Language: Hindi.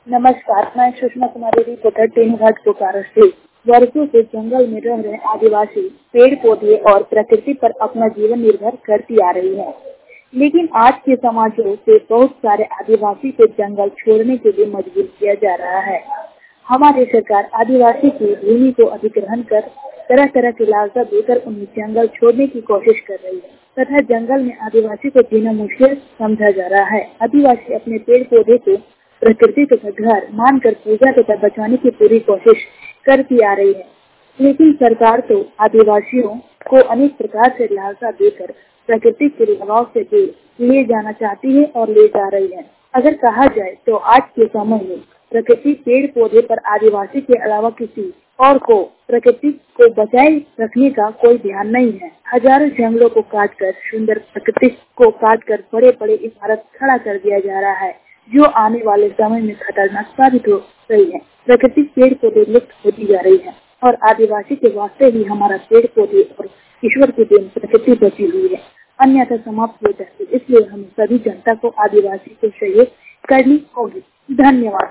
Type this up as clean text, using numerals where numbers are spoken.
नमस्कार, मैं सुषमा कुमारी रिपोर्टर टेनीघाट बोकारो से। वर्षों से जंगल में रह रहे आदिवासी पेड़ पौधे और प्रकृति पर अपना जीवन निर्भर करती आ रही है, लेकिन आज के समाजों से बहुत सारे आदिवासी को जंगल छोड़ने के लिए मजबूर किया जा रहा है। हमारी सरकार आदिवासी की भूमि को अधिग्रहण कर तरह तरह की लालसा देकर उन्हें जंगल छोड़ने की कोशिश कर रही है तथा जंगल में आदिवासी को जीना मुश्किल समझा जा रहा है। आदिवासी अपने पेड़ पौधे को प्रकृति तथा घर मानकर पूजा तथा बचाने की पूरी कोशिश करती आ रही है, लेकिन सरकार तो आदिवासियों को अनेक प्रकार से लालसा देकर प्रकृति के लगाव से दूर ले जाना चाहती है और ले जा रही है। अगर कहा जाए तो आज के समय में प्रकृति पेड़ पौधे पर आदिवासी के अलावा किसी और को प्रकृति को बचाए रखने का कोई ध्यान नहीं है। हजारों जंगलों को काटकर सुंदर प्रकृति को काटकर बड़े बड़े इमारत खड़ा कर दिया जा रहा है, जो आने वाले समय में खतरनाक साबित हो रही है। प्रकृति पेड़ पौधे लुप्त होती जा रही है और आदिवासी के वास्ते ही हमारा पेड़ पौधे और ईश्वर की देन प्रकृति बची हुई है, अन्यथा समाप्त हो जाती है। इसलिए हम सभी जनता को आदिवासी को सहयोग करनी होगी। धन्यवाद।